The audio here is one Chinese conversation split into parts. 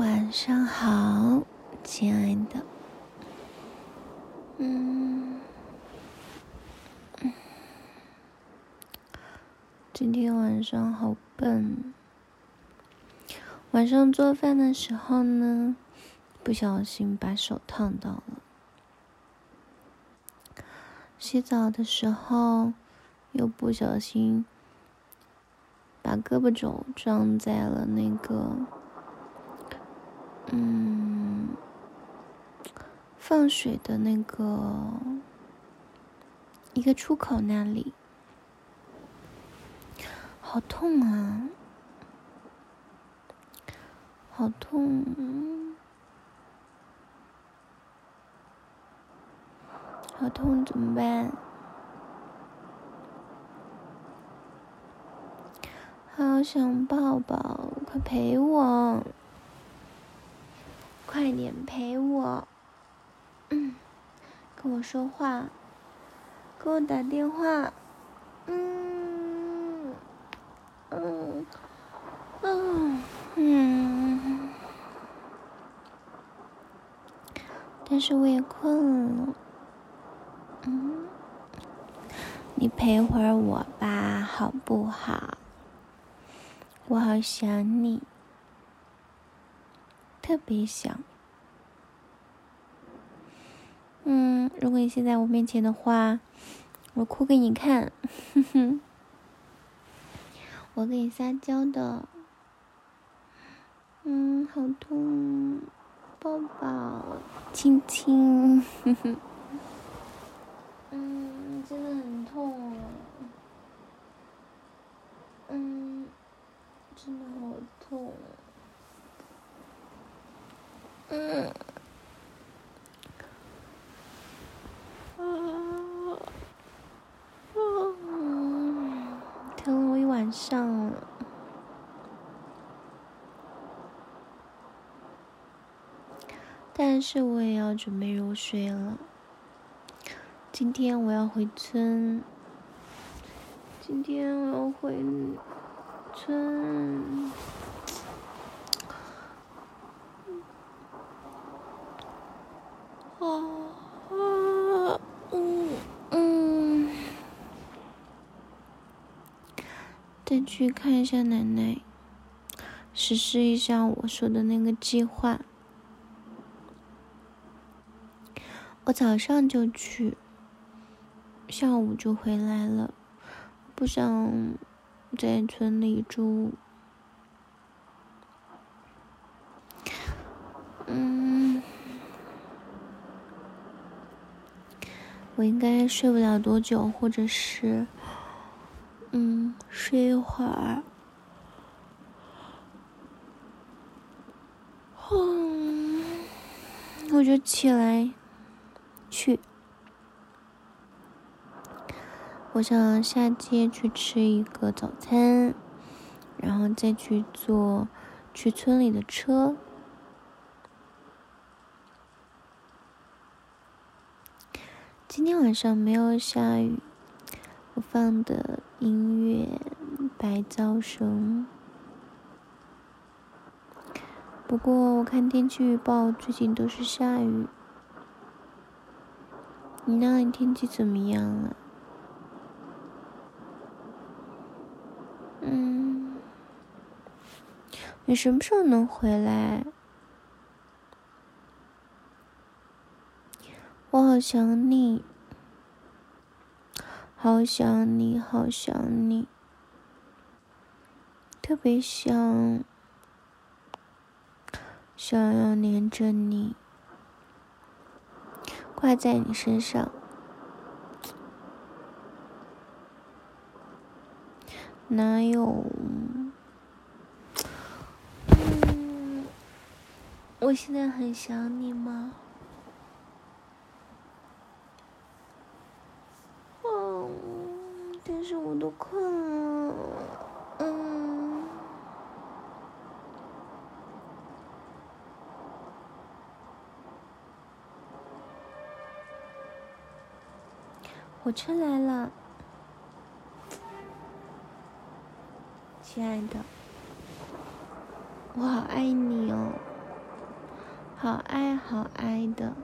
晚上好，亲爱的。今天晚上好笨。晚上做饭的时候呢，不小心把手烫到了。洗澡的时候，又不小心把胳膊肘撞在了那个放水的那个一个出口那里，好痛啊！好痛！好痛，怎么办？好想抱抱，快陪我！快点陪我！跟我说话，跟我打电话。但是我也困了。你陪会儿我吧，好不好？我好想你，特别想。如果你现在我面前的话，我哭给你看。我跟你撒娇的。好痛，抱抱，亲亲。真的很痛。真的好痛。疼了我一晚上了。但是我也要准备入睡了。今天我要回村。再去看一下奶奶，实施一下我说的那个计划。我早上就去，下午就回来了，不想在村里住。我应该睡不了多久，或者是睡一会儿。我就起来去。我想下街去吃一个早餐，然后再去坐去村里的车。今天晚上没有下雨，我放的音乐白噪声。不过我看天气预报最近都是下雨。你那里天气怎么样啊？你什么时候能回来？我好想你，好想你，好想你，特别想要黏着你，挂在你身上。哪有？我现在很想你吗？但是我都困了。火车来了，亲爱的，我好爱你哦。 好爱好爱的。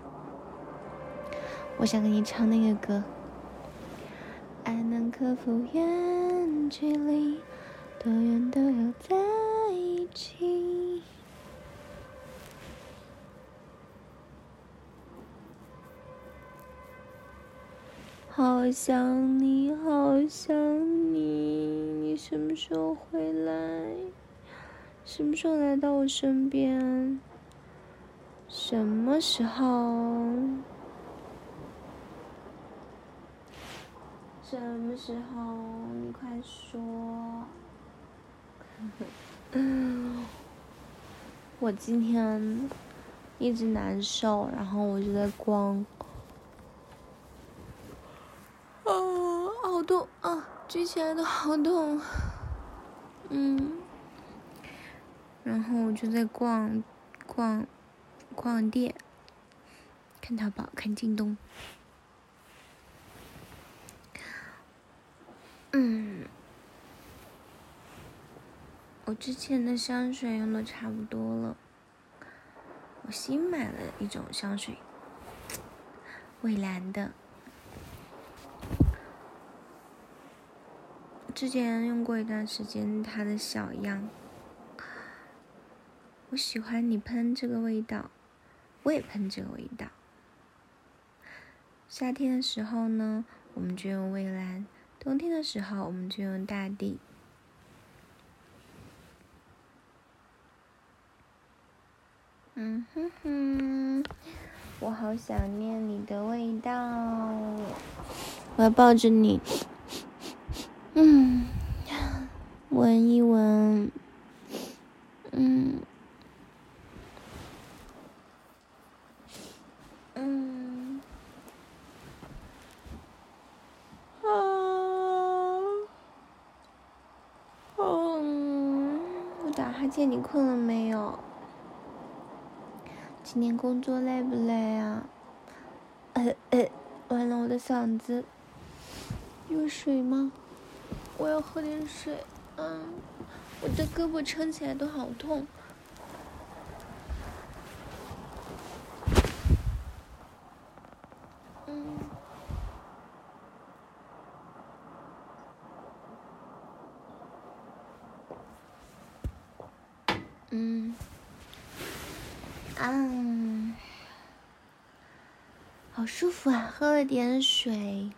我想跟你唱那个歌。爱能克服远距离，多远都要在一起。好想你，好想你，你什么时候回来？什么时候来到我身边？什么时候？什么时候？你快说！我今天一直难受，然后我就在逛。好痛啊！举起来都好痛。然后我就在逛店，看淘宝，看京东。我之前的香水用的差不多了，我新买了一种香水，蔚蓝的。之前用过一段时间它的小样，我喜欢你喷这个味道，我也喷这个味道。夏天的时候呢，我们就用蔚蓝；冬天的时候，我们就用大地。我好想念你的味道，我要抱着你，闻一闻，我打哈欠，你困了没有？今天工作累不累啊？完了，我的嗓子。有水吗？我要喝点水。我的胳膊撑起来都好痛。好舒服啊！喝了点水。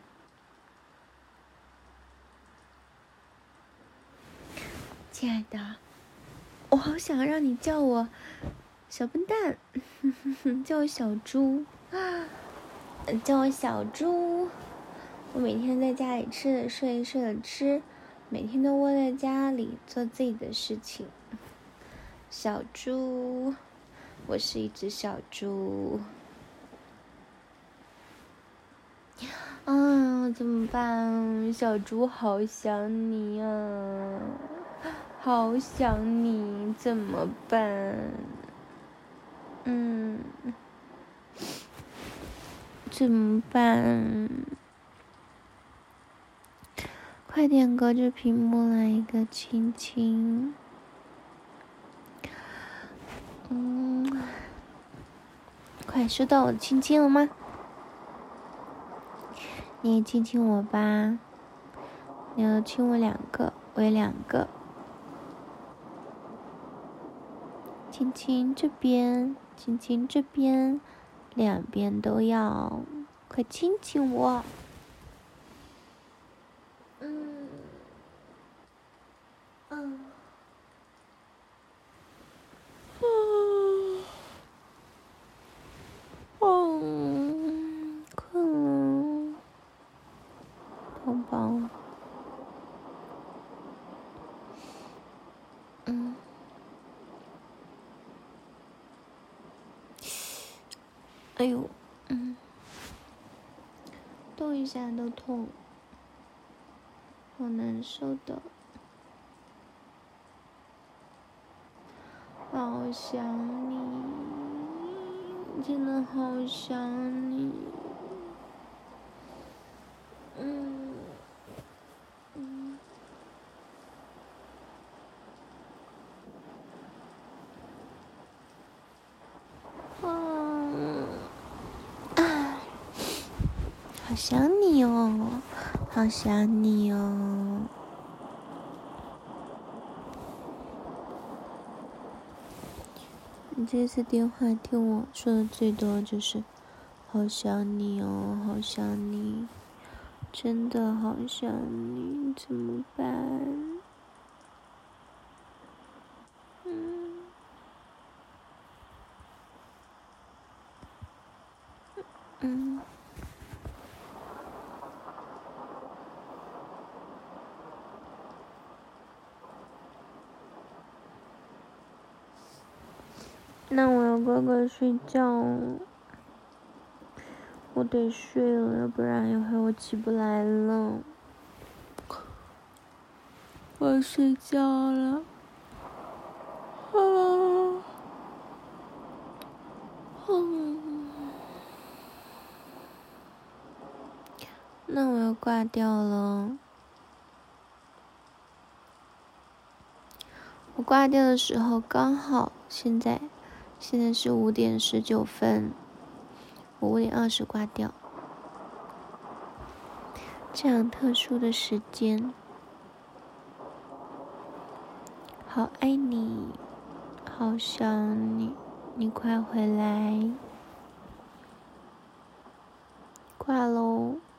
亲爱的，我好想让你叫我小笨蛋，叫我小猪，叫我小猪。我每天在家里吃了睡，睡了吃，每天都窝在家里做自己的事情。小猪，我是一只小猪。怎么办？小猪好想你啊，好想你，怎么办？怎么办？快点隔着屏幕来一个亲亲。快收到我的亲亲了吗？你也亲亲我吧。你要亲我2个，我也2个。亲亲这边，亲亲这边，2边都要。快亲亲我。困了，宝宝。哎呦，动一下都痛，好难受的。好想你，真的好想你。 好想你哦，好想你哦。你这次电话听我说的最多就是好想你哦，好想你，真的好想你，怎么办？那我要乖乖睡觉了，我得睡了，要不然一会儿我起不来了。我要睡觉了，那我要挂掉了。我挂掉的时候刚好现在是5:19，我5:20挂掉，这样特殊的时间。好爱你，好想你，你快回来。挂喽。